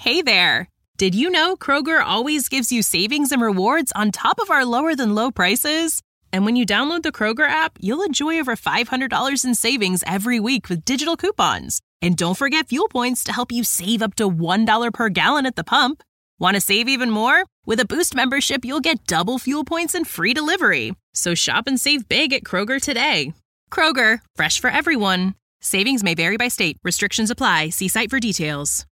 Hey there! Did you know Kroger always gives you savings and rewards on top of our lower-than-low prices? And when you download the Kroger app, you'll enjoy over $500 in savings every week with digital coupons. And don't forget fuel points to help you save up to $1 per gallon at the pump. Want to save even more? With a Boost membership, you'll get double fuel points and free delivery. So shop and save big at Kroger today. Kroger, fresh for everyone. Savings may vary by state. Restrictions apply. See site for details.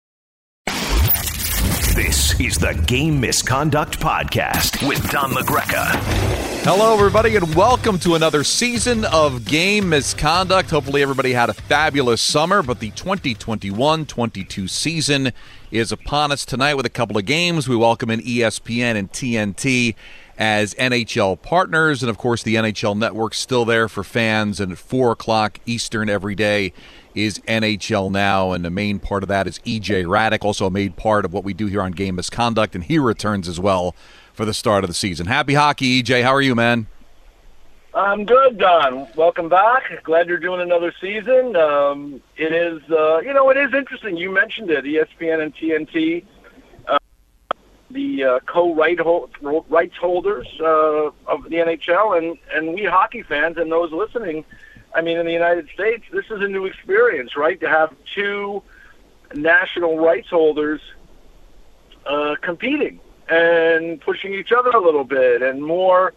This is the Game Misconduct Podcast with Don LaGreca. Hello, everybody, and welcome to another season of Game Misconduct. Hopefully, everybody had a fabulous summer, but the 2021-22 season is upon us tonight with a couple of games. We welcome in ESPN and TNT as NHL partners, and of course, the NHL Network's still there for fans, and at 4 o'clock Eastern every day is NHL Now, and the main part of that is EJ Radick, also a main part of what we do here on Game Misconduct, and he returns as well for the start of the season. Happy hockey, EJ. How are you, man? I'm good, Don. Welcome back. Glad you're doing another season. It is, it is interesting. You mentioned it, ESPN and TNT, the co-rights holders of the NHL, and we hockey fans and those listening. I mean, in the United States, this is a new experience, right? To have two national rights holders competing and pushing each other a little bit, and more,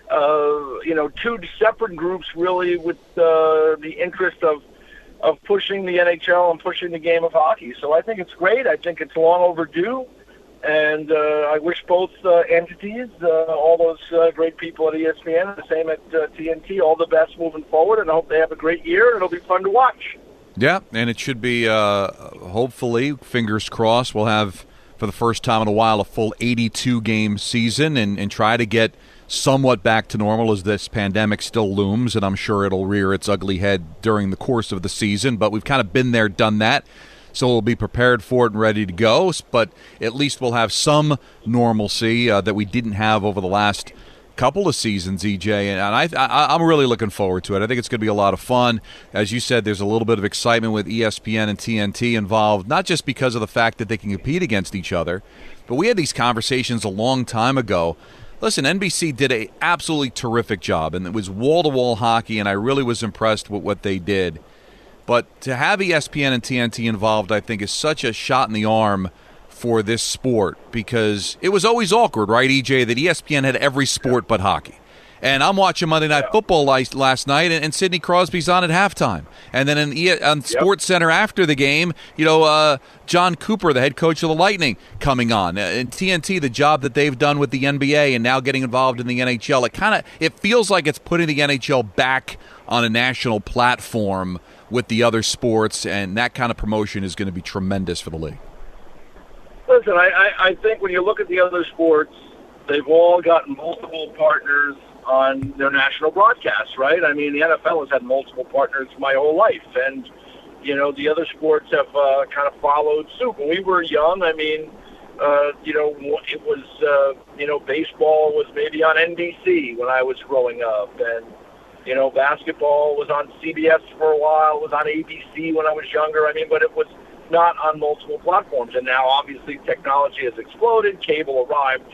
two separate groups really with the interest of pushing the NHL and pushing the game of hockey. So I think it's great. I think it's long overdue. And I wish both entities, all those great people at ESPN, the same at TNT, all the best moving forward, and I hope they have a great year, and it'll be fun to watch. Yeah, and it should be, hopefully, fingers crossed, we'll have, for the first time in a while, a full 82-game season and try to get somewhat back to normal as this pandemic still looms, and I'm sure it'll rear its ugly head during the course of the season, but we've kind of been there, done that. So we'll be prepared for it and ready to go, but at least we'll have some normalcy that we didn't have over the last couple of seasons, EJ, and I'm really looking forward to it. I think it's going to be a lot of fun. As you said, there's a little bit of excitement with ESPN and TNT involved, not just because of the fact that they can compete against each other, but we had these conversations a long time ago. Listen, NBC did an absolutely terrific job, and it was wall-to-wall hockey, and I really was impressed with what they did. But to have ESPN and TNT involved, I think, is such a shot in the arm for this sport, because it was always awkward, right, EJ, that ESPN had every sport but hockey. And I'm watching Monday Night Football last night, and Sidney Crosby's on at halftime. And then on Sports Center after the game, John Cooper, the head coach of the Lightning, coming on. And TNT, the job that they've done with the NBA and now getting involved in the NHL, it feels like it's putting the NHL back on a national platform with the other sports, and that kind of promotion is going to be tremendous for the league. Listen, I think when you look at the other sports, they've all got multiple partners on their national broadcasts, right? I mean, the NFL has had multiple partners my whole life, and, the other sports have kind of followed suit. When we were young, I mean, it was, baseball was maybe on NBC when I was growing up, and basketball was on CBS for a while, was on ABC when I was younger. I mean, but it was not on multiple platforms. And now, obviously, technology has exploded. Cable arrived,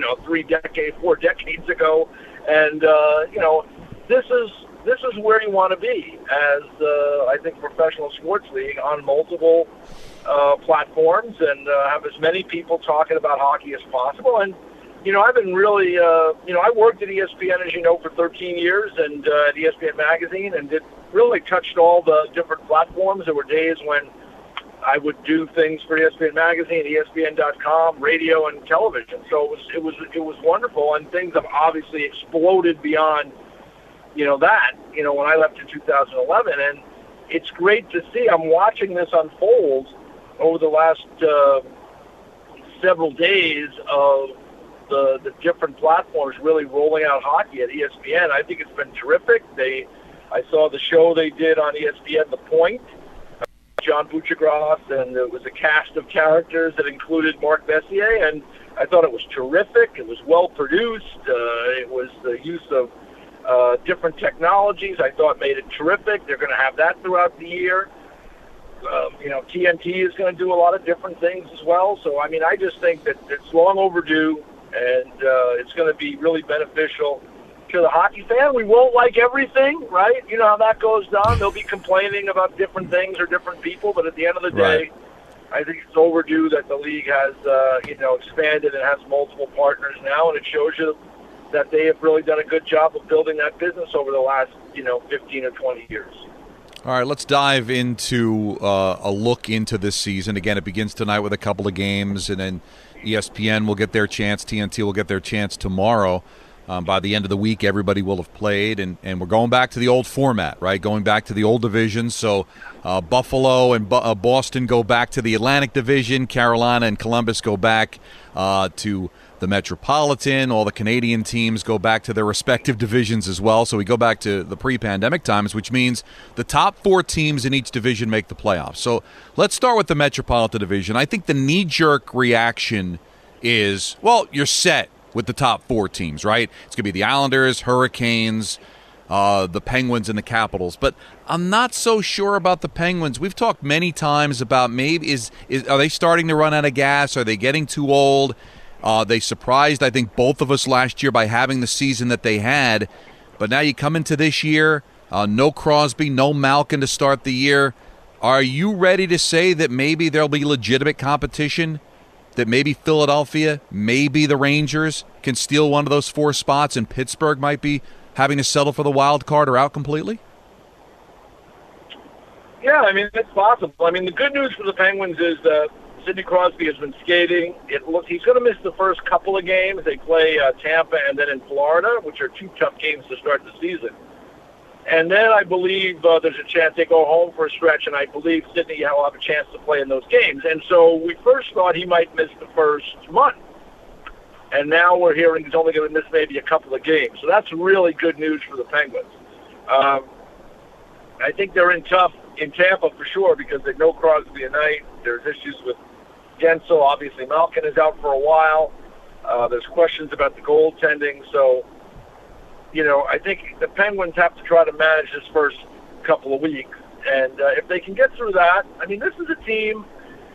4 decades ago. And, this is where you want to be as, I think, professional sports league on multiple platforms, and have as many people talking about hockey as possible. And, I've been really, I worked at ESPN, as you know, for 13 years, and at ESPN Magazine, and really touched all the different platforms. There were days when I would do things for ESPN Magazine, ESPN.com, radio, and television. So it was wonderful, and things have obviously exploded beyond, that, when I left in 2011. And it's great to see. I'm watching this unfold over the last several days of the different platforms really rolling out hockey at ESPN. I think it's been terrific. I saw the show they did on ESPN, The Point, John Buccigross, and it was a cast of characters that included Mark Messier, and I thought it was terrific. It was well produced. It was the use of different technologies I thought made it terrific. They're going to have that throughout the year. TNT is going to do a lot of different things as well. So, I mean, I just think that it's long overdue, and it's going to be really beneficial to the hockey fan. We won't like everything, right? You know how that goes down. They'll be complaining about different things or different people, but at the end of the day, Right. I think it's overdue that the league has, expanded and has multiple partners now, and it shows you that they have really done a good job of building that business over the last, 15 or 20 years. All right, let's dive into a look into this season. Again, it begins tonight with a couple of games, and then ESPN will get their chance, TNT will get their chance tomorrow. By the end of the week, everybody will have played, and we're going back to the old format, right? Going back to the old divisions. So Buffalo and Boston go back to the Atlantic Division. Carolina and Columbus go back to the Metropolitan. All the Canadian teams go back to their respective divisions as well. So we go back to the pre-pandemic times, which means the top 4 teams in each division make the playoffs. So let's start with the Metropolitan Division. I think the knee-jerk reaction is, well, you're set with the top 4 teams, right? It's going to be the Islanders, Hurricanes, the Penguins, and the Capitals. But I'm not so sure about the Penguins. We've talked many times about maybe are they starting to run out of gas? Are they getting too old? They surprised, I think, both of us last year by having the season that they had. But now you come into this year, no Crosby, no Malkin to start the year. Are you ready to say that maybe there'll be legitimate competition? That maybe Philadelphia, maybe the Rangers can steal one of those 4 spots, and Pittsburgh might be having to settle for the wild card or out completely? Yeah, I mean, it's possible. I mean, the good news for the Penguins is Sidney Crosby has been skating. He's going to miss the first couple of games. They play Tampa and then in Florida, which are 2 tough games to start the season. And then I believe there's a chance they go home for a stretch, and I believe Sidney will have a chance to play in those games. And so we first thought he might miss the first month. And now we're hearing he's only going to miss maybe a couple of games. So that's really good news for the Penguins. I think they're in tough in Tampa for sure because they know Crosby at night. There's issues with Gensel. Obviously, Malkin is out for a while. There's questions about the goaltending. So, I think the Penguins have to try to manage this first couple of weeks. And if they can get through that, I mean, this is a team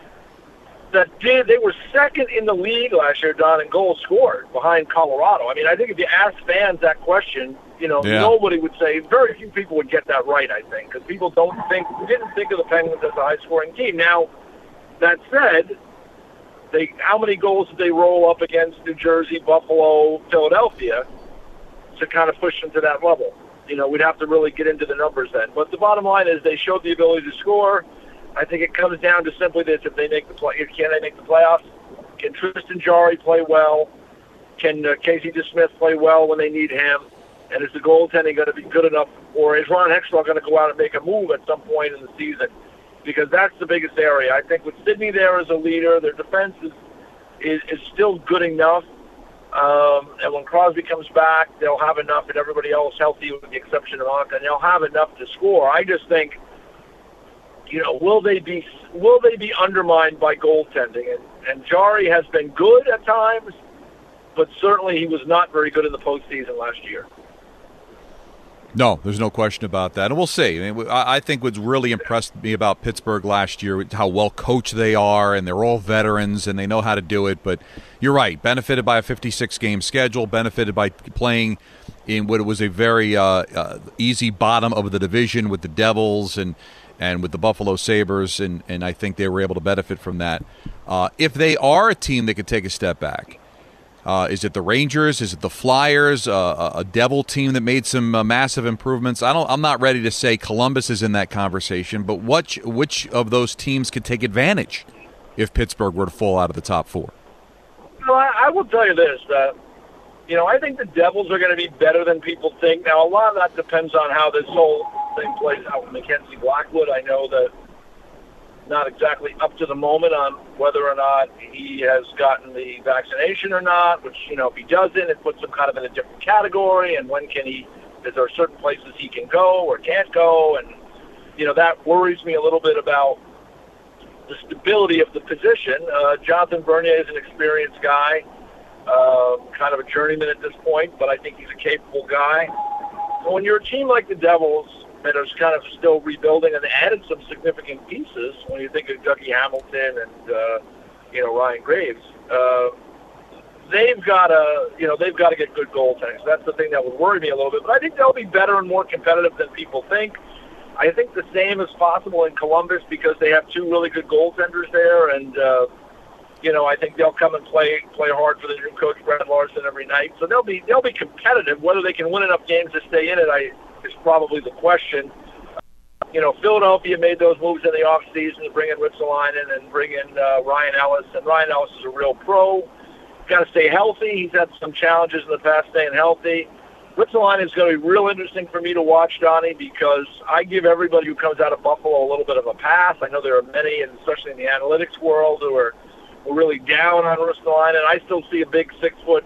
they were second in the league last year, Don, in goals scored behind Colorado. I mean, I think if you ask fans that question, nobody would say, very few people would get that right, I think, because people didn't think of the Penguins as a high-scoring team. Now, that said, how many goals did they roll up against New Jersey, Buffalo, Philadelphia to kind of push them to that level? We'd have to really get into the numbers then. But the bottom line is they showed the ability to score. I think it comes down to simply this: if they make can they make the playoffs? Can Tristan Jarry play well? Can Casey DeSmith play well when they need him? And is the goaltending going to be good enough, or is Ron Hextall going to go out and make a move at some point in the season? Because that's the biggest area. I think with Sidney there as a leader, their defense is still good enough. And when Crosby comes back, they'll have enough, and everybody else healthy with the exception of Malkin, and they'll have enough to score. I just think, will they be undermined by goaltending? And Jarry has been good at times, but certainly he was not very good in the postseason last year. No, there's no question about that. And we'll see. I think what's really impressed me about Pittsburgh last year, how well coached they are, and they're all veterans, and they know how to do it. But you're right, benefited by a 56-game schedule, benefited by playing in what was a very easy bottom of the division with the Devils and with the Buffalo Sabres, and I think they were able to benefit from that. If they are a team that could take a step back, is it the Rangers? Is it the Flyers? A Devil team that made some massive improvements? I'm not ready to say Columbus is in that conversation, but which of those teams could take advantage if Pittsburgh were to fall out of the top 4? Well, I will tell you this, I think the Devils are going to be better than people think. Now, a lot of that depends on how this whole thing plays out with Mackenzie Blackwood. I know that not exactly up to the moment on whether or not he has gotten the vaccination or not, which, if he doesn't, it puts him kind of in a different category, and is there certain places he can go or can't go, and, that worries me a little bit about the stability of the position. Jonathan Bernier is an experienced guy, kind of a journeyman at this point, but I think he's a capable guy. So when you're a team like the Devils, that is kind of still rebuilding, and they added some significant pieces when you think of Dougie Hamilton and Ryan Graves. They've got to get good goaltending. So that's the thing that would worry me a little bit. But I think they'll be better and more competitive than people think. I think the same is possible in Columbus because they have two really good goaltenders there, and I think they'll come and play hard for the new coach Brett Larson every night. So they'll be competitive. Whether they can win enough games to stay in it, is probably the question. Philadelphia made those moves in the offseason to bring in Ristolainen and bring in Ryan Ellis, and Ryan Ellis is a real pro. Got to stay healthy. He's had some challenges in the past staying healthy. Ristolainen is going to be real interesting for me to watch, Donnie, because I give everybody who comes out of Buffalo a little bit of a pass. I know there are many, and especially in the analytics world, who are really down on Ristolainen. I still see a big 6'3",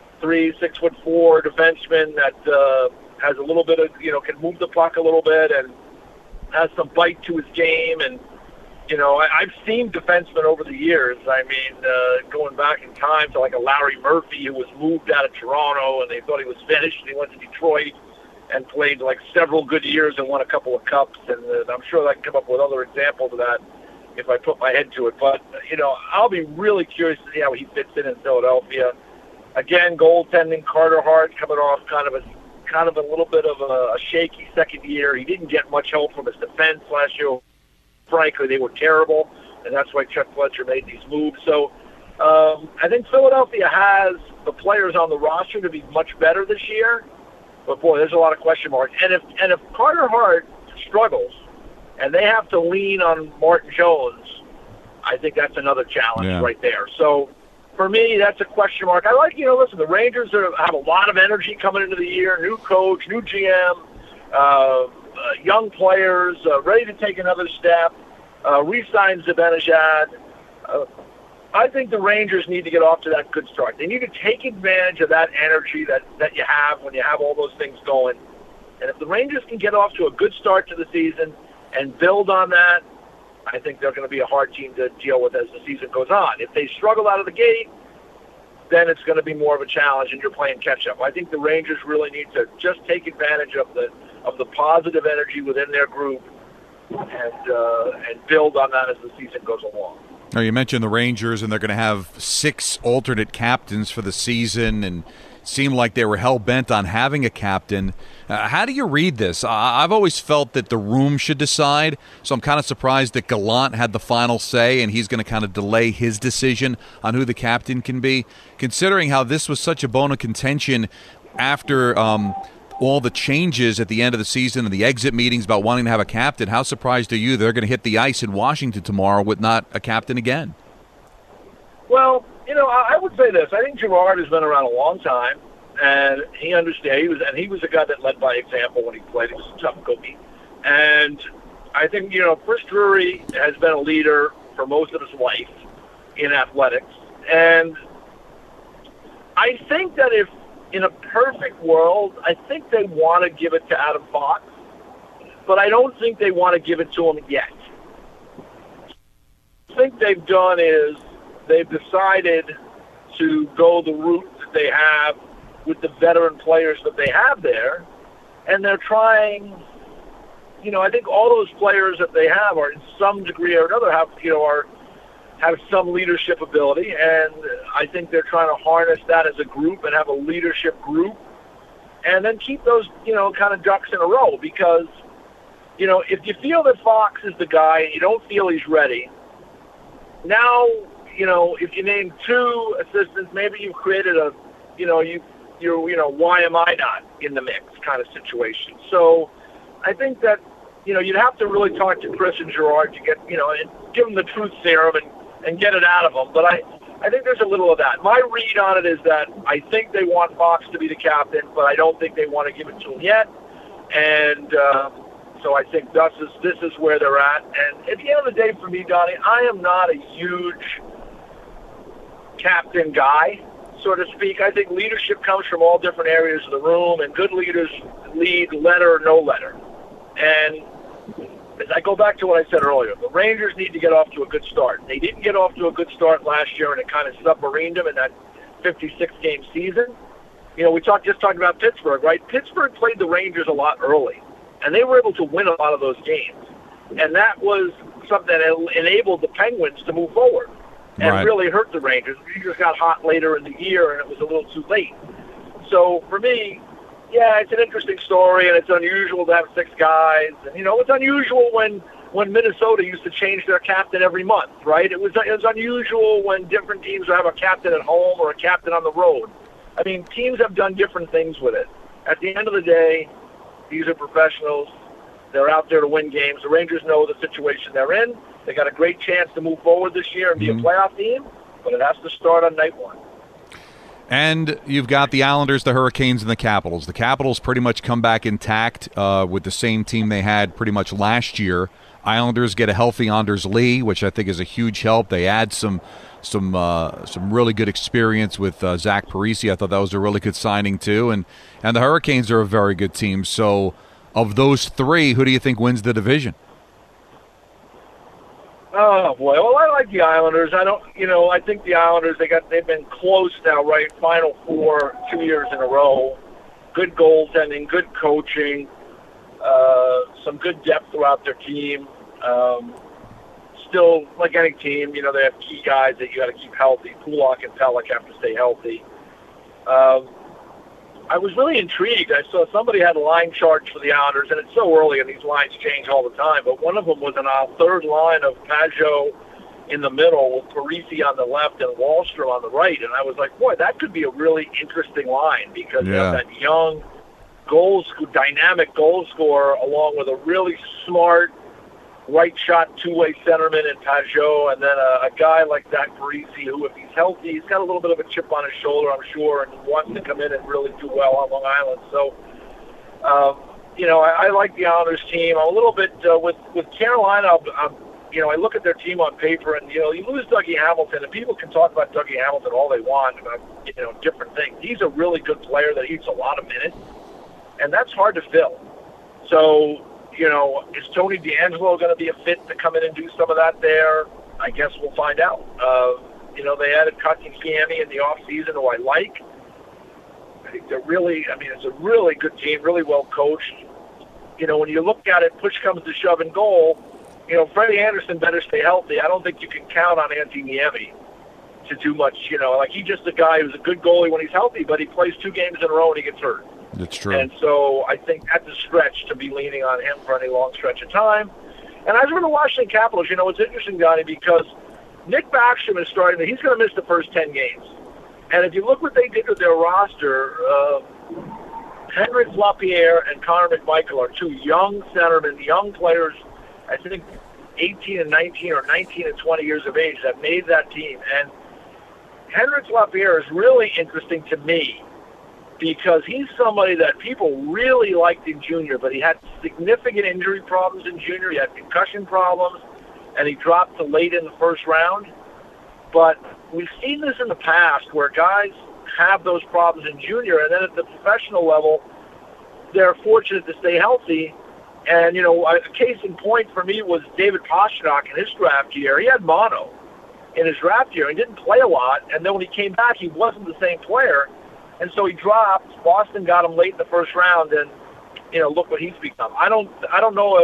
6'4" defenseman that has a little bit of, can move the puck a little bit and has some bite to his game. And, I've seen defensemen over the years. I mean, going back in time to like a Larry Murphy who was moved out of Toronto and they thought he was finished, and he went to Detroit and played like several good years and won a couple of cups. And I'm sure I can come up with other examples of that if I put my head to it. But, I'll be really curious to see how he fits in Philadelphia. Again, goaltending, Carter Hart coming off kind of a little bit of a shaky second year. He didn't get much help from his defense last year. Frankly, they were terrible, and that's why Chuck Fletcher made these moves. So I think Philadelphia has the players on the roster to be much better this year. But, boy, there's a lot of question marks. And if Carter Hart struggles and they have to lean on Martin Jones, I think that's another challenge right there. So, for me, that's a question mark. I like, listen, the Rangers have a lot of energy coming into the year, new coach, new GM, young players, ready to take another step, re-sign Zibanejad. I think the Rangers need to get off to that good start. They need to take advantage of that energy that you have when you have all those things going. And if the Rangers can get off to a good start to the season and build on that, I think they're going to be a hard team to deal with as the season goes on. If they struggle out of the gate, then it's going to be more of a challenge, and you're playing catch-up. I think the Rangers really need to just take advantage of the positive energy within their group and build on that as the season goes along. Now, you mentioned the Rangers, and they're going to have 6 alternate captains for the season, and it seemed like they were hell-bent on having a captain. How do you read this? I've always felt that the room should decide, so I'm kind of surprised that Gallant had the final say, and he's going to kind of delay his decision on who the captain can be. Considering how this was such a bone of contention after all the changes at the end of the season and the exit meetings about wanting to have a captain, how surprised are you they're going to hit the ice in Washington tomorrow with not a captain again? Well, I would say this. I think Girard has been around a long time, and he understands. He was a guy that led by example when he played. He was a tough cookie. And I think, Chris Drury has been a leader for most of his life in athletics. And I think that if, in a perfect world, I think they want to give it to Adam Fox, but I don't think they want to give it to him yet. I think they've done is they've decided to go the route that they have with the veteran players that they have there, and they're trying, I think all those players that they have are in some degree or another have some leadership ability, and I think they're trying to harness that as a group and have a leadership group, and then keep those, kind of ducks in a row, because, if you feel that Fox is the guy and you don't feel he's ready, now, if you name 2 assistants, maybe you've created a, why am I not in the mix kind of situation. So I think that, you'd have to really talk to Chris and Girard to get, and give them the truth serum and get it out of them. But I think there's a little of that. My read on it is that I think they want Fox to be the captain, but I don't think they want to give it to him yet. And so I think this is where they're at. And at the end of the day, for me, Donnie, I am not a huge captain guy, so to speak. I think leadership comes from all different areas of the room, and good leaders lead letter or no letter. And as I go back to what I said earlier, the Rangers need to get off to a good start. They didn't get off to a good start last year, and it kind of submarined them in that 56-game season. We just talked about Pittsburgh, right? Pittsburgh played the Rangers a lot early. And they were able to win a lot of those games. And that was something that enabled the Penguins to move forward and really hurt the Rangers. The Rangers got hot later in the year, and it was a little too late. So for me, yeah, it's an interesting story, and it's unusual to have 6 guys. And, it's unusual when Minnesota used to change their captain every month, right? It was unusual when different teams would have a captain at home or a captain on the road. I mean, teams have done different things with it. At the end of the day, these are professionals. They're out there to win games. The Rangers know the situation they're in. They got a great chance to move forward this year and be a playoff team, but it has to start on night 1. And you've got the Islanders, the Hurricanes, and the Capitals. The Capitals pretty much come back intact with the same team they had pretty much last year. Islanders get a healthy Anders Lee, which I think is a huge help. They add some really good experience with Zach Parise. I thought that was a really good signing too. And the Hurricanes are a very good team. So of those 3, who do you think wins the division? Oh boy! Well, I like the Islanders. I think the Islanders they've been close now, right? Final 4 2 years in a row. Good goaltending, good coaching, some good depth throughout their team. Still, like any team, they have key guys that you got to keep healthy. Kulak and Pelech have to stay healthy. I was really intrigued. I saw somebody had a line chart for the Islanders, and it's so early and these lines change all the time, but one of them was an third line of Pajot in the middle with Parise on the left and Wahlstrom on the right, and I was like, boy, that could be a really interesting line because you have that young, dynamic goal scorer along with a really smart, right-shot two-way centerman in Pajot, and then a guy like Zach Parise, who, if he's healthy, he's got a little bit of a chip on his shoulder, I'm sure, and wants to come in and really do well on Long Island. So, I like the Islanders team. I'm a little bit with Carolina. I look at their team on paper, and you lose Dougie Hamilton, and people can talk about Dougie Hamilton all they want about different things. He's a really good player that eats a lot of minutes, and that's hard to fill. So, is Tony DeAngelo going to be a fit to come in and do some of that there? I guess we'll find out. They added Kotkaniemi in the offseason, who I like. I think it's a really good team, really well coached. When you look at it, push comes to shove in goal, Freddie Anderson better stay healthy. I don't think you can count on Antti Niemi to do much. He's just a guy who's a good goalie when he's healthy, but he plays 2 games in a row and he gets hurt. That's true. And so I think that's a stretch to be leaning on him for any long stretch of time. And as for the Washington Capitals, it's interesting, Donnie, because Nick Backstrom is he's going to miss the first 10 games. And if you look what they did with their roster, Henrik Lapierre and Connor McMichael are 2 young centermen, young players, I think 18 and 19 or 19 and 20 years of age that made that team. And Henrik Lapierre is really interesting to me, because he's somebody that people really liked in junior, but he had significant injury problems in junior. He had concussion problems, and he dropped to late in the first round. But we've seen this in the past where guys have those problems in junior, and then at the professional level, they're fortunate to stay healthy. And, a case in point for me was David Pastrnak in his draft year. He had mono in his draft year. He didn't play a lot, and then when he came back, he wasn't the same player. And so he dropped. Boston got him late in the first round, and look what he's become. I don't know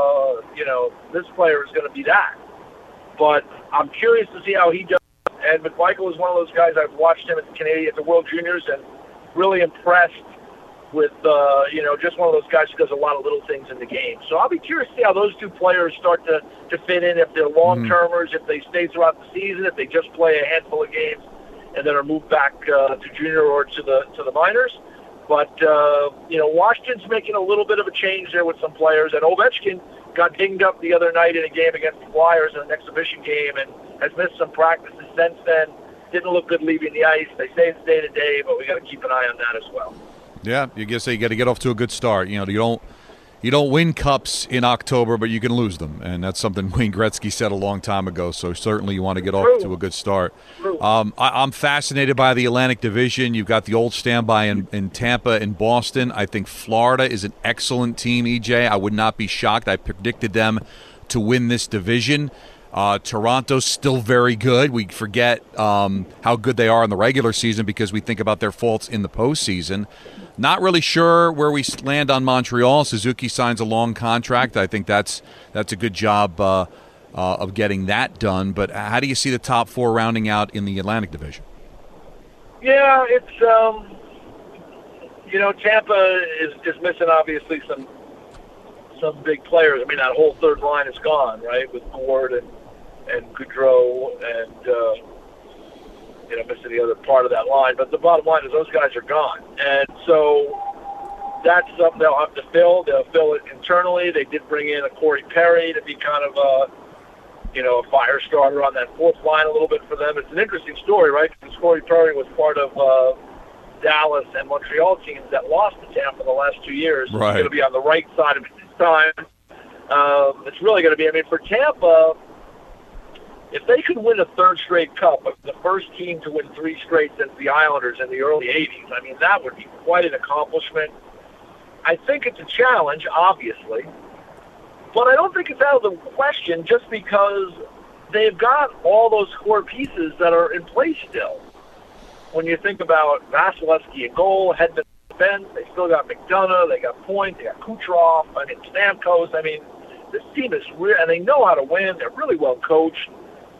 if this player is going to be that, but I'm curious to see how he does. And McMichael is one of those guys. I've watched him at the World Juniors and really impressed with just one of those guys who does a lot of little things in the game. So I'll be curious to see how those 2 players start to fit in, if they're long-termers, if they stay throughout the season, if they just play a handful of games and then are moved back to junior or to the minors. But, Washington's making a little bit of a change there with some players. And Ovechkin got dinged up the other night in a game against the Flyers in an exhibition game and has missed some practices since then. Didn't look good leaving the ice. They say it's day-to-day, but we got to keep an eye on that as well. Yeah, you got to get off to a good start. You don't win cups in October, but you can lose them, and that's something Wayne Gretzky said a long time ago. So certainly you want to get off to a good start. I'm fascinated by the Atlantic Division. You've got the old standby in Tampa and Boston. I think Florida is an excellent team, EJ. I would not be shocked. I predicted them to win this division. Toronto's still very good. We forget how good they are in the regular season because we think about their faults in the postseason. Not really sure where we land on Montreal. Suzuki signs a long contract. I think that's a good job of getting that done. But how do you see the top four rounding out in the Atlantic Division? Yeah, it's Tampa is missing obviously some big players. I mean, that whole third line is gone, right? With Gord and Goudreau and missing the other part of that line. But the bottom line is those guys are gone, and so that's something they'll have to fill. They'll fill it internally. They did bring in a Corey Perry to be kind of a fire starter on that fourth line a little bit for them. It's an interesting story, right? Because Corey Perry was part of Dallas and Montreal teams that lost to Tampa the last 2 years. Right. He's going to be on the right side of it this time. It's really going to be, for Tampa, if they could win a third straight cup, the first team to win 3 straight since the Islanders in the early 80s, that would be quite an accomplishment. I think it's a challenge, obviously, but I don't think it's out of the question just because they've got all those core pieces that are in place still. When you think about Vasilevsky in goal, Hedman defense, they still got McDonough, they got Point, they got Kucherov, Stamkos. This team is real, and they know how to win. They're really well coached.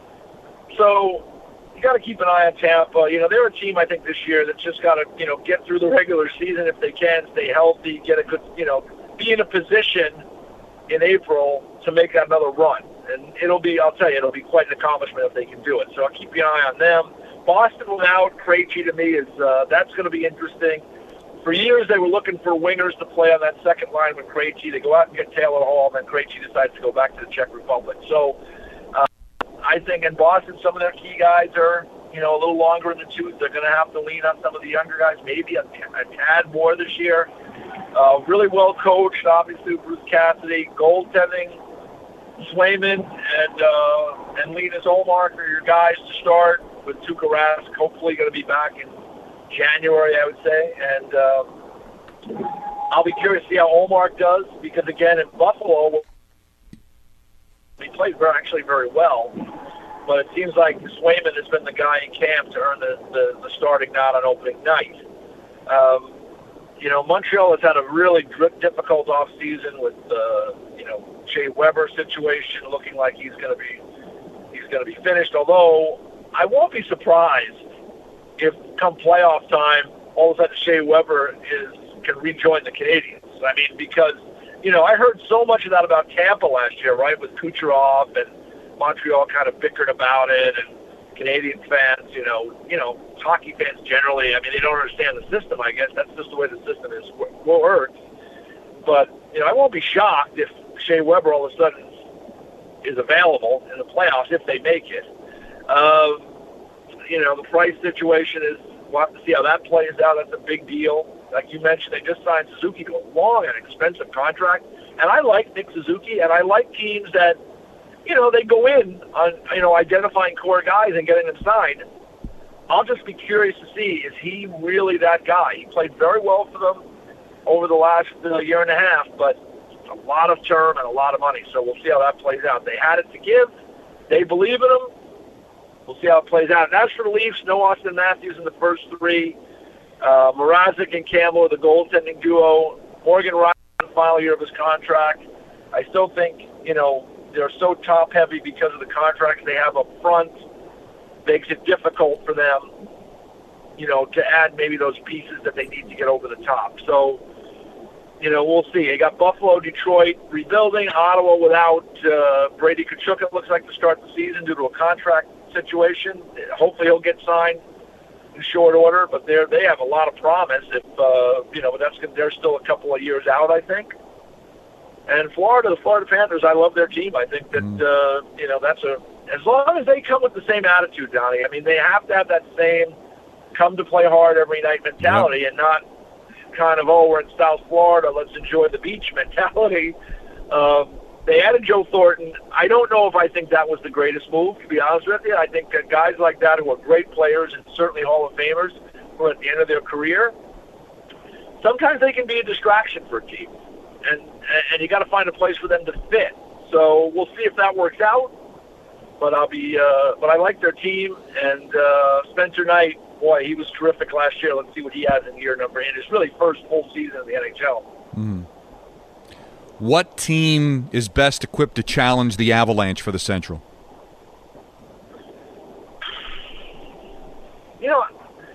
So you got to keep an eye on Tampa. They're a team, I think, this year that's just got to, get through the regular season if they can, stay healthy, get a good, be in a position in April to make another run. And it'll be quite an accomplishment if they can do it. So I'll keep an eye on them. Boston without Krejci, to me, that's going to be interesting. For years, they were looking for wingers to play on that second line with Krejci. They go out and get Taylor Hall, and then Krejci decides to go back to the Czech Republic. So I think in Boston, some of their key guys are, a little longer in the tooth. They're going to have to lean on some of the younger guys, maybe a tad more this year. Really well coached, obviously, Bruce Cassidy. Goaltending, Swayman and Linus Ullmark are your guys to start, with Tuukka Rask hopefully going to be back in January, I would say. And I'll be curious to see how Ullmark does, because, again, in Buffalo, he played actually very well. But it seems like Swayman has been the guy in camp to earn the starting nod on opening night. Montreal has had a really difficult offseason with the Shea Weber situation, looking like he's going to be finished. Although I won't be surprised if come playoff time, all of a sudden Shea Weber can rejoin the Canadiens. Because I heard so much of that about Tampa last year, right, with Kucherov, and Montreal kind of bickered about it, and Canadian fans, hockey fans generally, they don't understand the system, I guess. That's just the way the system is works. But, I won't be shocked if Shea Weber all of a sudden is available in the playoffs if they make it. The price situation is, we'll have to see how that plays out. That's a big deal. Like you mentioned, they just signed Suzuki to a long and expensive contract. And I like Nick Suzuki, and I like teams that, they go in on, identifying core guys and getting them signed. I'll just be curious to see, is he really that guy? He played very well for them over the last year and a half, but a lot of term and a lot of money. So we'll see how that plays out. They had it to give. They believe in him. We'll see how it plays out. And as for the Leafs, no Austin Matthews in the first 3. Mrazek and Campbell are the goaltending duo. Morgan Ryan in the final year of his contract. I still think, they're so top-heavy because of the contracts they have up front. Makes it difficult for them, to add maybe those pieces that they need to get over the top. So, we'll see. They got Buffalo, Detroit rebuilding. Ottawa without Brady Tkachuk, it looks like, to start the season due to a contract situation. Hopefully he'll get signed in short order, but they have a lot of promise. But they're still a couple of years out, I think. And Florida, the Florida Panthers, I love their team. I think that that's as long as they come with the same attitude, Donnie. They have to have that same come to play hard every night mentality, and not kind of, we're in South Florida, let's enjoy the beach mentality. They added Joe Thornton. I don't know if I think that was the greatest move, to be honest with you. I think that guys like that who are great players and certainly Hall of Famers who are at the end of their career, sometimes they can be a distraction for a team. And you got to find a place for them to fit. So we'll see if that works out. but but I like their team, and Spencer Knight, boy, he was terrific last year. Let's see what he has in year number 8. It's really first full season in the NHL. Mm. What team is best equipped to challenge the Avalanche for the Central? You know,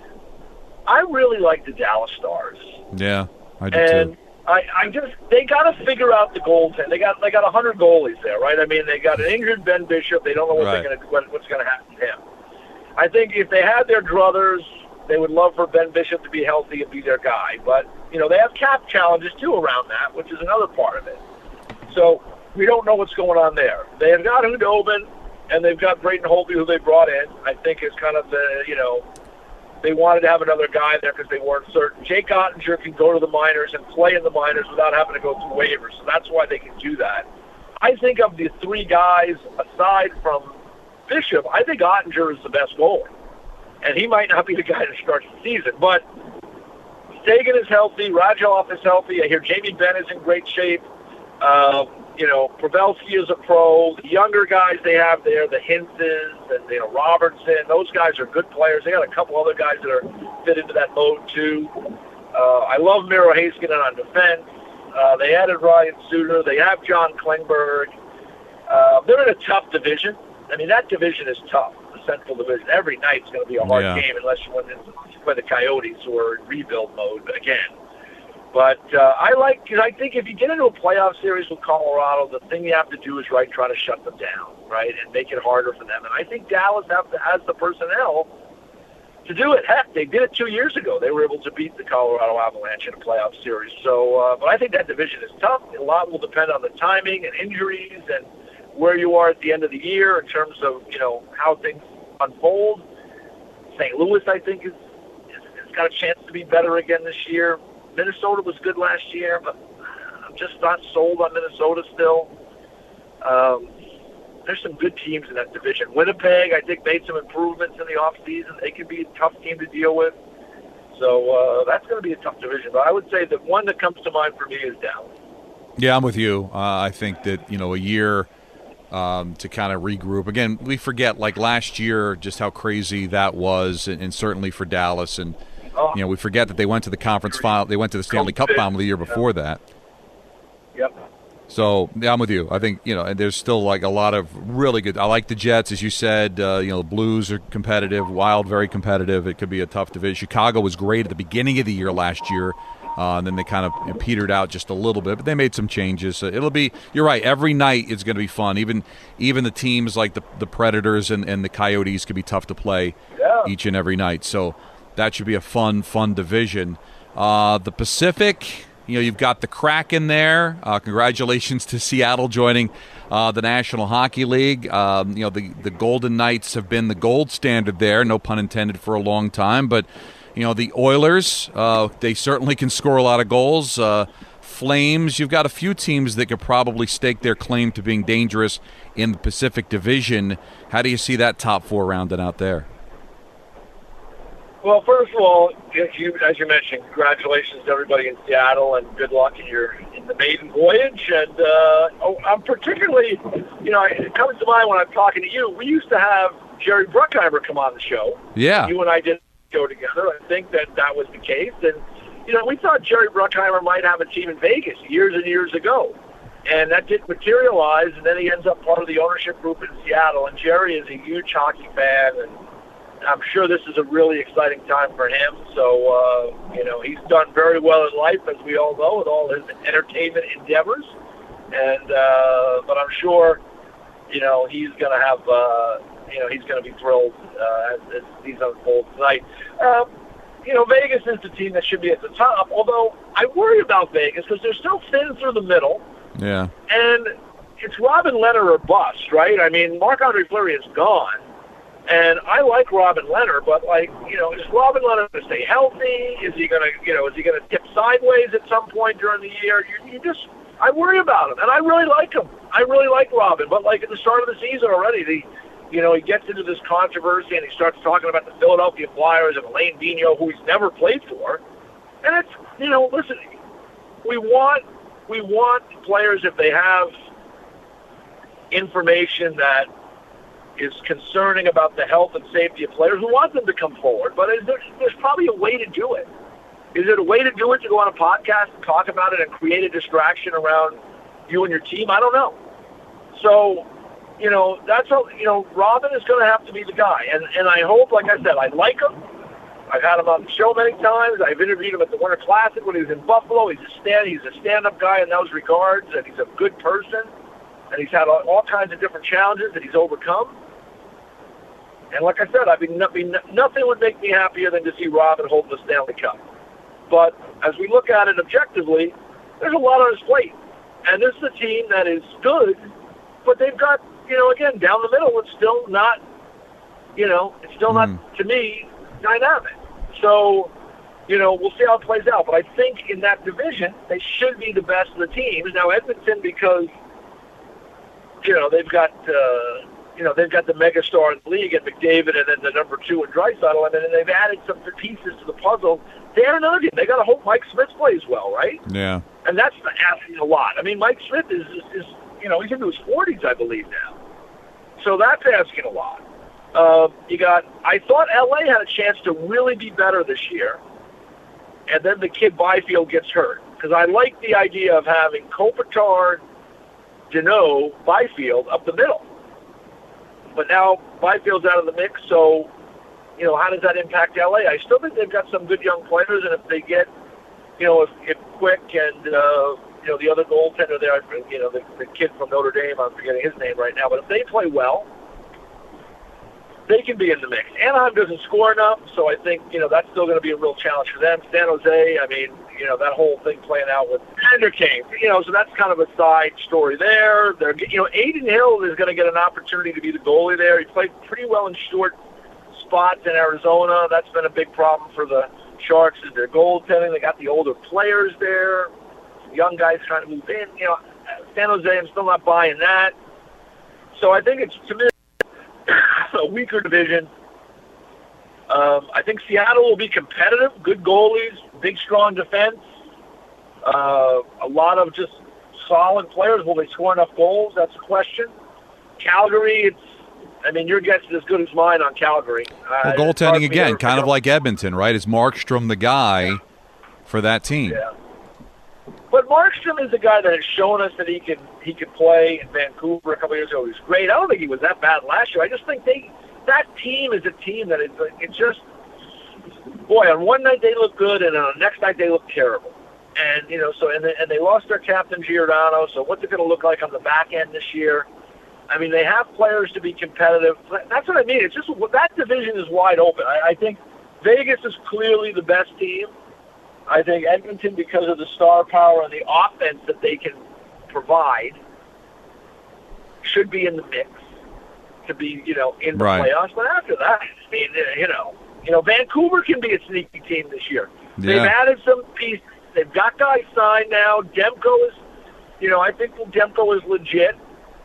I really like the Dallas Stars. Yeah, I do too. I just, they got to figure out the goaltending. They got 100 goalies there, right? I mean, they got an injured Ben Bishop. They don't know what's going to happen to him. I think if they had their druthers, they would love for Ben Bishop to be healthy and be their guy. But, you know, they have cap challenges, too, around that, which is another part of it. So we don't know what's going on there. They have got Hudobin, and they've got Brayden Holtby, who they brought in. I think is kind of the, you know, they wanted to have another guy there because they weren't certain. Jake Ottinger can go to the minors and play in the minors without having to go through waivers, so that's why they can do that. I think of the 3 guys, aside from Bishop, I think Ottinger is the best goalie. And he might not be the guy to start the season, but Sagan is healthy, Radulov is healthy. I hear Jamie Benn is in great shape. You know, Pavelski is a pro. The younger guys they have there, the Hintzes and, you know, Robertson, those guys are good players. They got a couple other guys that are fit into that mode, too. I love Miro Heiskanen on defense. They added Ryan Suter. They have John Klingberg. They're in a tough division. I mean, that division is tough, the Central Division. Every night's going to be a hard game unless you win by the Coyotes, who are in rebuild mode again. But I think if you get into a playoff series with Colorado, the thing you have to do is try to shut them down, right, and make it harder for them. And I think Dallas has the personnel to do it. Heck, they did it 2 years ago. They were able to beat the Colorado Avalanche in a playoff series. So, but I think that division is tough. A lot will depend on the timing and injuries and where you are at the end of the year in terms of, you know, how things unfold. St. Louis, I think, has got a chance to be better again this year. Minnesota was good last year, but I'm just not sold on Minnesota still. There's some good teams in that division. Winnipeg, I think, made some improvements in the offseason. They could be a tough team to deal with. So that's going to be a tough division. But I would say the one that comes to mind for me is Dallas. Yeah, I'm with you. I think that, you know, a year to kind of regroup. Again, we forget, like last year, just how crazy that was, and certainly for Dallas. And you know, we forget that they went to the conference final. They went to the Stanley Cup final the year before that. Yep. So, yeah, I'm with you. I think, you know, and there's still like a lot of really good. I like the Jets, as you said. You know, the Blues are competitive. Wild, very competitive. It could be a tough division. Chicago was great at the beginning of the year last year. And then they kind of petered out just a little bit, but they made some changes. It'll be, you're right, every night is going to be fun. Even the teams like the Predators and the Coyotes could be tough to play each and every night. So that should be a fun division. The Pacific, you know, you've got the Kraken there. Congratulations to Seattle joining the National Hockey League. You know, the Golden Knights have been the gold standard there, no pun intended, for a long time. But, you know, the Oilers, they certainly can score a lot of goals. Flames, you've got a few teams that could probably stake their claim to being dangerous in the Pacific Division. How do you see that top 4 rounded out there? Well, first of all, as you mentioned, congratulations to everybody in Seattle, and good luck in the maiden voyage. And I'm particularly, you know, it comes to mind when I'm talking to you. We used to have Jerry Bruckheimer come on the show. Yeah. You and I did go together. I think that was the case. And, you know, we thought Jerry Bruckheimer might have a team in Vegas years and years ago. And that didn't materialize, and then he ends up part of the ownership group in Seattle. And Jerry is a huge hockey fan, and I'm sure this is a really exciting time for him. So, you know, he's done very well in life, as we all know, with all his entertainment endeavors. And but I'm sure, you know, he's going to have, you know, he's going to be thrilled as these unfold tonight. You know, Vegas is the team that should be at the top, although I worry about Vegas because they're still thin through the middle. Yeah. And it's Robin Lehner or bust, right? I mean, Marc-Andre Fleury is gone. And I like Robin Lehner, but, like, you know, is Robin Lehner going to stay healthy? Is he going to, you know, is he going to dip sideways at some point during the year? I worry about him, and I really like him. I really like Robin, but, like, at the start of the season already, you know, he gets into this controversy and he starts talking about the Philadelphia Flyers and Alain Vigneault, who he's never played for. And it's, you know, listen, we want players, if they have information that is concerning about the health and safety of players. We want them to come forward, but there's probably a way to do it. Is it a way to do it to go on a podcast and talk about it and create a distraction around you and your team? I don't know. So, that's how, Robin is going to have to be the guy. And I hope, like I said, I like him. I've had him on the show many times. I've interviewed him at the Winter Classic when he was in Buffalo. He's a stand-up guy in those regards, and he's a good person. And he's had all kinds of different challenges that he's overcome. And like I said, nothing would make me happier than to see Robin hold the Stanley Cup. But as we look at it objectively, there's a lot on his plate. And this is a team that is good, but they've got, again, down the middle, it's still not, not, to me, dynamic. So, we'll see how it plays out. But I think in that division, they should be the best of the teams. Now, Edmonton, because, they've got the megastar in the league and McDavid and then the number 2 in Draisaitl, and they've added some pieces to the puzzle. They had another game. They got to hope Mike Smith plays well, right? Yeah. And that's asking a lot. I mean, Mike Smith is he's into his 40s, I believe, now. So that's asking a lot. I thought LA had a chance to really be better this year, and then the kid Byfield gets hurt. Because I like the idea of having Kopitar, Deneau, Byfield up the middle. But now Byfield's out of the mix, so, how does that impact LA? I still think they've got some good young players, and if they get, if Quick and, the other goaltender there, the kid from Notre Dame, I'm forgetting his name right now, but if they play well, they can be in the mix. Anaheim doesn't score enough, so I think, that's still going to be a real challenge for them. San Jose, that whole thing playing out with Vander Kane, so that's kind of a side story there. They're, Aiden Hill is going to get an opportunity to be the goalie there. He played pretty well in short spots in Arizona. That's been a big problem for the Sharks is their goaltending. They got the older players there. Young guys trying to move in. San Jose, I'm still not buying that. So I think it's, to me, a weaker division. I think Seattle will be competitive. Good goalies, big, strong defense. A lot of just solid players. Will they score enough goals? That's a question. Calgary, your guess is as good as mine on Calgary. Well, goaltending again, kind of like Edmonton, right? Is Markstrom the guy for that team? Yeah. But Markstrom is a guy that has shown us that he could play in Vancouver a couple years ago. He was great. I don't think he was that bad last year. I just think that team is a team that it's just, boy, on one night they look good, and on the next night they look terrible. And, and they lost their captain, Giordano, so what's it going to look like on the back end this year? They have players to be competitive. That's what I mean. It's just that division is wide open. I think Vegas is clearly the best team. I think Edmonton, because of the star power and the offense that they can provide, should be in the mix to be, in the playoffs. But after that, Vancouver can be a sneaky team this year. Yeah. They've added some pieces. They've got guys signed now. Demko is, I think Demko is legit.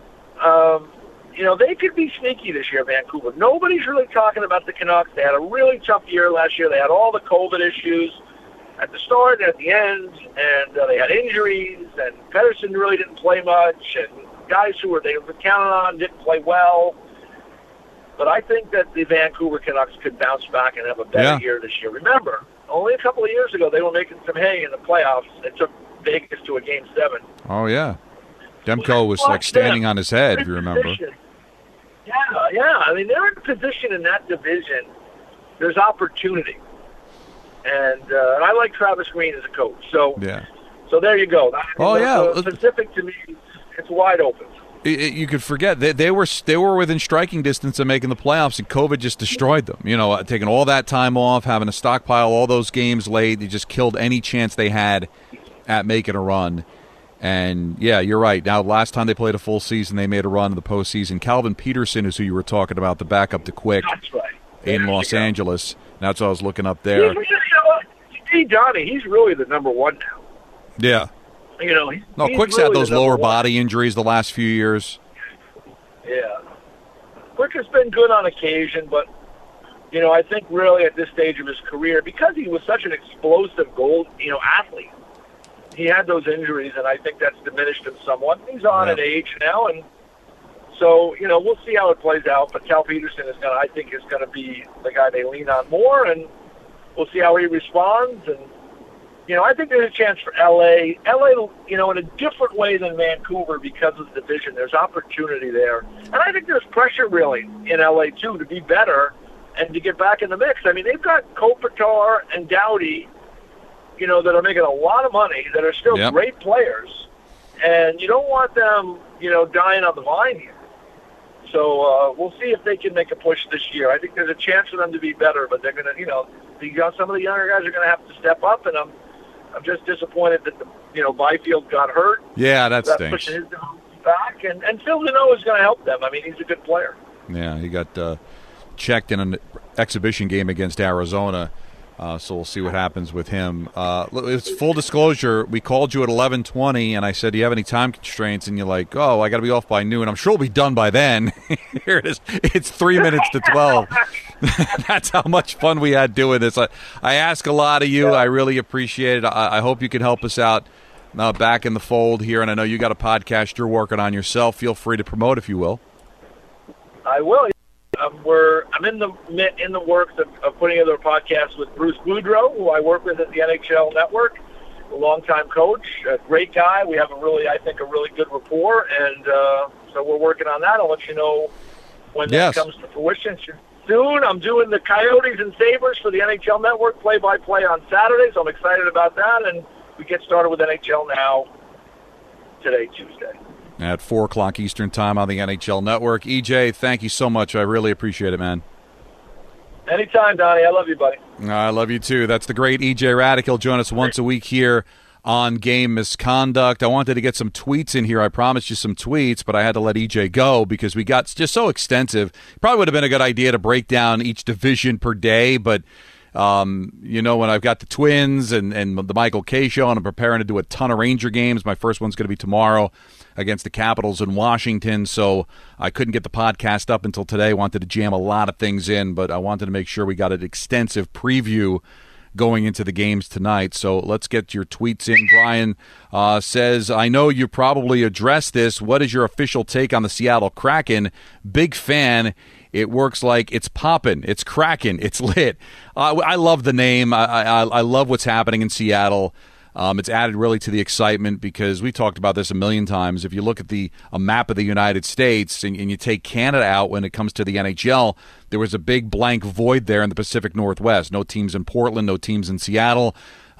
They could be sneaky this year, Vancouver. Nobody's really talking about the Canucks. They had a really tough year last year. They had all the COVID issues at the start and at the end, and they had injuries, and Pettersson really didn't play much, and guys who they were counting on didn't play well. But I think that the Vancouver Canucks could bounce back and have a better year this year. Remember, only a couple of years ago, they were making some hay in the playoffs. They took Vegas to a Game 7. Oh, yeah. Demko was like standing on his head, if you remember. Yeah. They're in a position in that division. There's opportunity. And I like Travis Green as a coach. So there you go. Pacific, to me, it's wide open. You could forget they were within striking distance of making the playoffs, and COVID just destroyed them. Taking all that time off, having to stockpile all those games late, they just killed any chance they had at making a run. And, yeah, you're right. Now, last time they played a full season, they made a run in the postseason. Calvin Peterson is who you were talking about, the backup to Quick in Los Angeles. That's what I was looking up there. Hey, Johnny, he's really the number one now. Yeah. Quick's really had those lower body injuries the last few years. Yeah. Quick has been good on occasion, but, I think really at this stage of his career, because he was such an explosive athlete, he had those injuries, and I think that's diminished him somewhat. He's on an age now, and So, we'll see how it plays out. But Cal Peterson I think is going to be the guy they lean on more, and we'll see how he responds. And, I think there's a chance for LA, in a different way than Vancouver because of the division. There's opportunity there. And I think there's pressure, really, in LA, too, to be better and to get back in the mix. I mean, they've got Kopitar and Doughty, that are making a lot of money, that are still great players. And you don't want them, dying on the vine here. So we'll see if they can make a push this year. I think there's a chance for them to be better, but they're going to, some of the younger guys are going to have to step up, and I'm just disappointed that Byfield got hurt. Yeah, that stinks. Pushing his back, and Phil Deneau is going to help them. I mean, he's a good player. Yeah, he got checked in an exhibition game against Arizona. So we'll see what happens with him. It's full disclosure. We called you at 11:20, and I said, "Do you have any time constraints?" And you're like, "Oh, I got to be off by noon." I'm sure we'll be done by then. Here it is. It's 3 minutes to 12. That's how much fun we had doing this. I ask a lot of you. I really appreciate it. I hope you can help us out back in the fold here. And I know you got a podcast you're working on yourself. Feel free to promote if you will. I will. I'm in the works of putting together a podcast with Bruce Boudreau, who I work with at the NHL Network, a longtime coach, a great guy. We have a really good rapport, and so we're working on that. I'll let you know when that comes to fruition soon. I'm doing the Coyotes and Sabres for the NHL Network play-by-play on Saturday, so I'm excited about that, and we get started with NHL Now today, Tuesday. At 4 o'clock Eastern Time on the NHL Network. EJ, thank you so much. I really appreciate it, man. Anytime, Donnie. I love you, buddy. I love you, too. That's the great EJ Radick. He'll join us once a week here on Game Misconduct. I wanted to get some tweets in here. I promised you some tweets, but I had to let EJ go because we got just so extensive. Probably would have been a good idea to break down each division per day, but when I've got the Twins and the Michael Kay show, and I'm preparing to do a ton of Ranger games. My first one's going to be tomorrow against the Capitals in Washington, so I couldn't get the podcast up until today. I wanted to jam a lot of things in, but I wanted to make sure we got an extensive preview going into the games tonight. So let's get your tweets in. Brian says, I know you probably addressed this. What is your official take on the Seattle Kraken? Big fan. It works like it's poppin', it's crackin', it's lit. I love the name. I love what's happening in Seattle. It's added really to the excitement because we talked about this a million times. If you look at a map of the United States and you take Canada out when it comes to the NHL, there was a big blank void there in the Pacific Northwest. No teams in Portland, no teams in Seattle.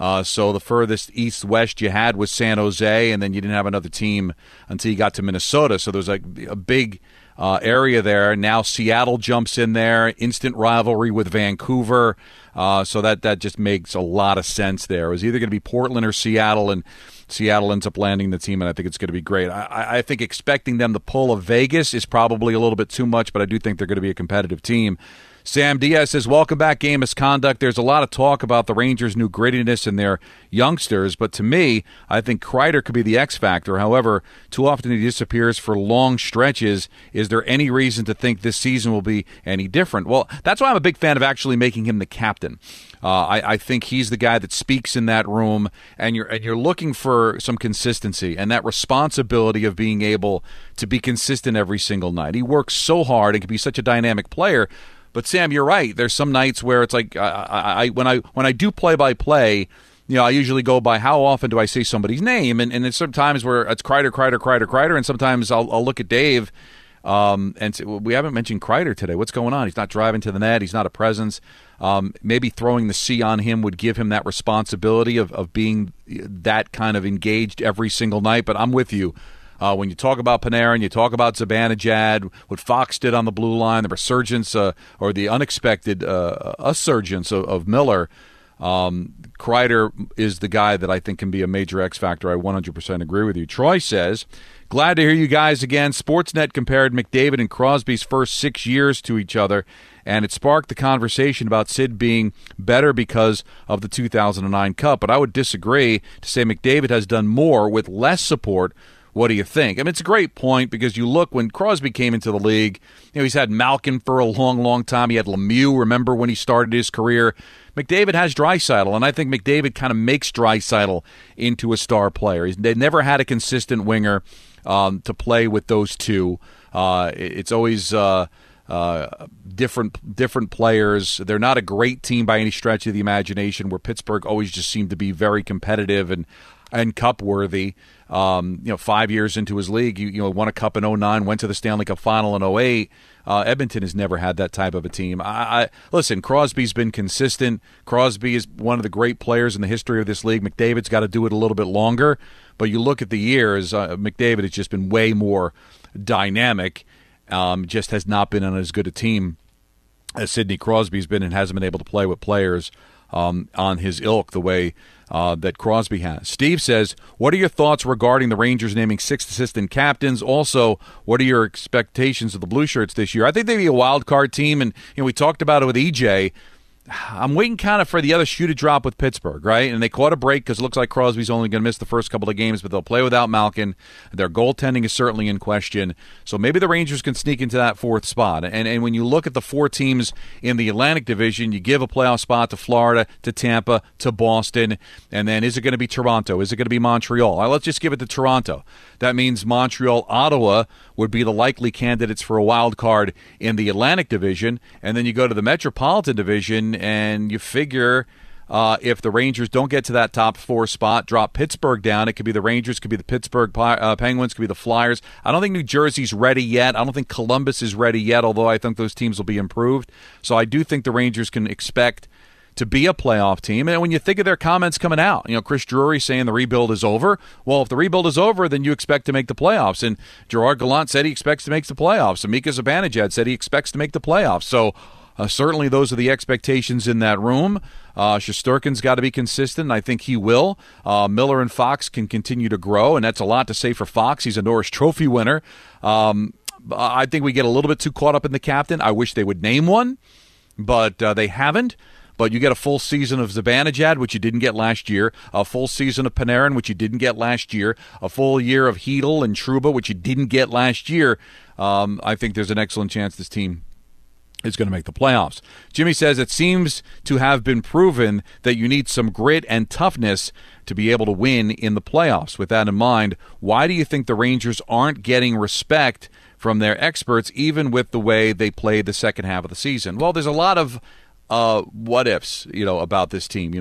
So the furthest east-west you had was San Jose, and then you didn't have another team until you got to Minnesota. So there was a big area there. Now Seattle jumps in there, instant rivalry with Vancouver. So that just makes a lot of sense there. It was either going to be Portland or Seattle, and Seattle ends up landing the team, and I think it's going to be great. I think expecting them to pull a Vegas is probably a little bit too much, but I do think they're going to be a competitive team. Sam Diaz says, welcome back, Game Misconduct. There's a lot of talk about the Rangers' new grittiness and their youngsters, but to me, I think Kreider could be the X factor. However, too often he disappears for long stretches. Is there any reason to think this season will be any different? Well, that's why I'm a big fan of actually making him the captain. I think he's the guy that speaks in that room, and you're looking for some consistency and that responsibility of being able to be consistent every single night. He works so hard and can be such a dynamic player. But Sam, you're right. There's some nights where it's like when I do play-by-play, I usually go by how often do I say somebody's name, and there's sometimes where it's Kreider, and sometimes I'll look at Dave and say, well, we haven't mentioned Kreider today. What's going on? He's not driving to the net. He's not a presence. Maybe throwing the C on him would give him that responsibility of being that kind of engaged every single night. But I'm with you. When you talk about Panarin, you talk about Zibanejad, what Fox did on the blue line, the resurgence or the unexpected assurgence of Miller, Kreider is the guy that I think can be a major X factor. I 100% agree with you. Troy says, glad to hear you guys again. Sportsnet compared McDavid and Crosby's first 6 years to each other, and it sparked the conversation about Sid being better because of the 2009 Cup. But I would disagree to say McDavid has done more with less support. What do you think? I mean, it's a great point because you look when Crosby came into the league, he's had Malkin for a long, long time. He had Lemieux, remember, when he started his career. McDavid has Draisaitl, and I think McDavid kind of makes Draisaitl into a star player. They never had a consistent winger to play with those two. It's always different players. They're not a great team by any stretch of the imagination, where Pittsburgh always just seemed to be very competitive and cup worthy. 5 years into his league, won a cup in 2009, went to the Stanley Cup final in 2008. Edmonton has never had that type of a team. Listen, Crosby's been consistent. Crosby is one of the great players in the history of this league. McDavid's got to do it a little bit longer. But you look at the years, McDavid has just been way more dynamic. Just has not been on as good a team as Sidney Crosby's been, and hasn't been able to play with players on his ilk the way that Crosby has. Steve says, what are your thoughts regarding the Rangers naming 6 assistant captains? Also, what are your expectations of the Blue Shirts this year? I think they'd be a wild card team, and we talked about it with EJ. I'm waiting kind of for the other shoe to drop with Pittsburgh, right? And they caught a break because it looks like Crosby's only going to miss the first couple of games, but they'll play without Malkin. Their goaltending is certainly in question. So maybe the Rangers can sneak into that 4th spot. And when you look at the 4 teams in the Atlantic Division, you give a playoff spot to Florida, to Tampa, to Boston, and then is it going to be Toronto? Is it going to be Montreal? All right, let's just give it to Toronto. That means Montreal, Ottawa would be the likely candidates for a wild card in the Atlantic Division, and then you go to the Metropolitan Division, and you figure if the Rangers don't get to that top 4 spot, drop Pittsburgh down, it could be the Rangers, could be the Pittsburgh Penguins, could be the Flyers. I don't think New Jersey's ready yet. I don't think Columbus is ready yet, although I think those teams will be improved. So I do think the Rangers can expect to be a playoff team. And when you think of their comments coming out, Chris Drury saying the rebuild is over. Well, if the rebuild is over, then you expect to make the playoffs. And Gerard Gallant said he expects to make the playoffs. And Mika Zibanejad said he expects to make the playoffs. So certainly those are the expectations in that room. Shesterkin's got to be consistent. I think he will. Miller and Fox can continue to grow, and that's a lot to say for Fox. He's a Norris Trophy winner. I think we get a little bit too caught up in the captain. I wish they would name one, but they haven't. But you get a full season of Zibanejad, which you didn't get last year, a full season of Panarin, which you didn't get last year, a full year of Hedl and Trouba, which you didn't get last year. I think there's an excellent chance this team is going to make the playoffs. Jimmy says it seems to have been proven that you need some grit and toughness to be able to win in the playoffs. With that in mind, why do you think the Rangers aren't getting respect from their experts, even with the way they played the second half of the season? Well, there's a lot of what ifs, about this team.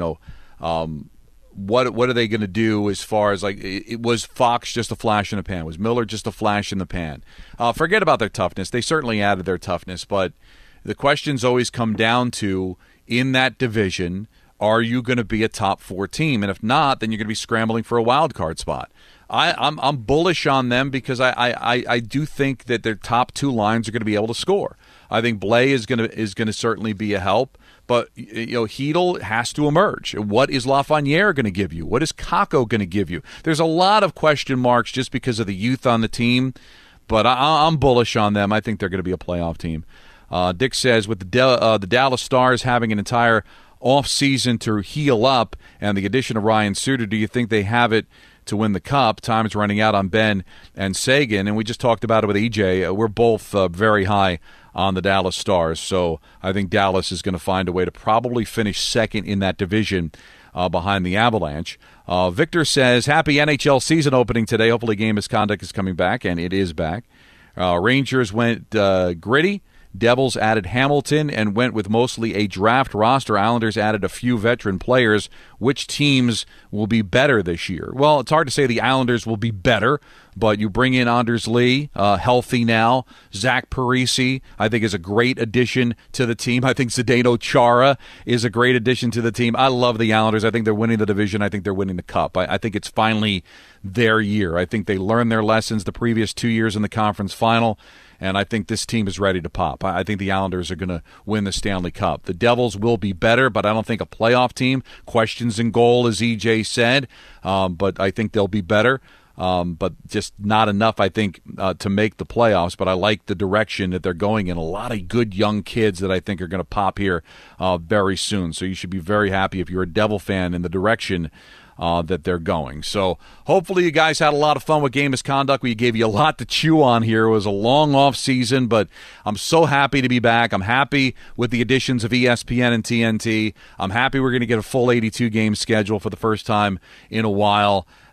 What are they going to do as far as, like, it was Fox just a flash in the pan? Was Miller just a flash in the pan? Forget about their toughness. They certainly added their toughness, but the questions always come down to, in that division, are you going to be a top 4 team? And if not, then you're going to be scrambling for a wild card spot. I'm bullish on them because I do think that their top 2 lines are going to be able to score. I think Blais is going to certainly be a help, but Hedl has to emerge. What is Lafreniere going to give you? What is Kakko going to give you? There's a lot of question marks just because of the youth on the team, but I'm bullish on them. I think they're going to be a playoff team. Dick says, with the Dallas Stars having an entire offseason to heal up and the addition of Ryan Suter, do you think they have it to win the Cup? Time's running out on Ben and Sagan, and we just talked about it with EJ. We're both very high on the Dallas Stars, so I think Dallas is going to find a way to probably finish second in that division behind the Avalanche. Victor says, happy NHL season opening today. Hopefully game misconduct is coming back, and it is back. Rangers went gritty. Devils added Hamilton and went with mostly a draft roster. Islanders added a few veteran players. Which teams will be better this year? Well, it's hard to say the Islanders will be better, but you bring in Anders Lee, healthy now. Zach Parise, I think, is a great addition to the team. I think Zdeno Chara is a great addition to the team. I love the Islanders. I think they're winning the division. I think they're winning the Cup. I think it's finally their year. I think they learned their lessons the previous 2 years in the conference final, and I think this team is ready to pop. I think the Islanders are going to win the Stanley Cup. The Devils will be better, but I don't think a playoff team. Questions in goal, as EJ said, but I think they'll be better. But just not enough, I think, to make the playoffs. But I like the direction that they're going in. A lot of good young kids that I think are going to pop here very soon. So you should be very happy if you're a Devil fan in the direction that they're going. So hopefully you guys had a lot of fun with Game Misconduct. We gave you a lot to chew on here. It was a long off season, but I'm so happy to be back. I'm happy with the additions of ESPN and TNT. I'm happy we're going to get a full 82-game schedule for the first time in a while.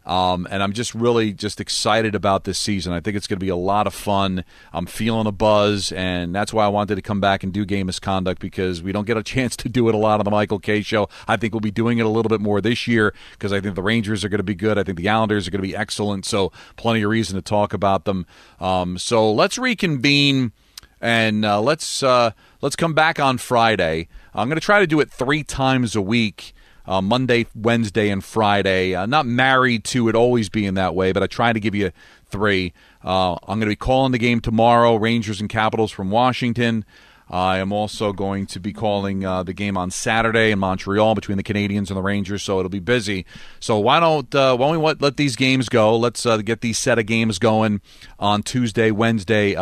And I'm just really just excited about this season. I think it's going to be a lot of fun. I'm feeling a buzz, and that's why I wanted to come back and do Game Misconduct, because we don't get a chance to do it a lot on the Michael Kay Show. I think we'll be doing it a little bit more this year because I think the Rangers are going to be good. I think the Islanders are going to be excellent, so plenty of reason to talk about them. So let's reconvene, and let's come back on Friday. I'm going to try to do it 3 times a week. Monday, Wednesday, and Friday. Not married to it always being that way, but I try to give you 3. I'm going to be calling the game tomorrow, Rangers and Capitals from Washington. I am also going to be calling the game on Saturday in Montreal between the Canadiens and the Rangers, so it'll be busy. So why don't we let these games go? Let's get these set of games going on Tuesday, Wednesday.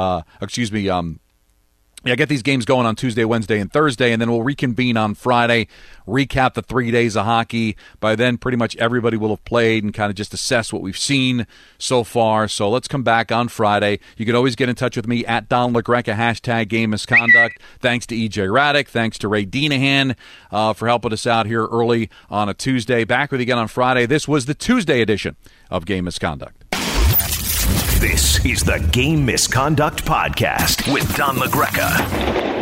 Get these games going on Tuesday, Wednesday, and Thursday, and then we'll reconvene on Friday, recap the 3 days of hockey. By then, pretty much everybody will have played and kind of just assess what we've seen so far. So let's come back on Friday. You can always get in touch with me at Don LaGreca, hashtag Game Misconduct. Thanks to EJ Raddick. Thanks to Ray Deanahan for helping us out here early on a Tuesday. Back with you again on Friday. This was the Tuesday edition of Game Misconduct. This is the Game Misconduct Podcast with Don LaGreca.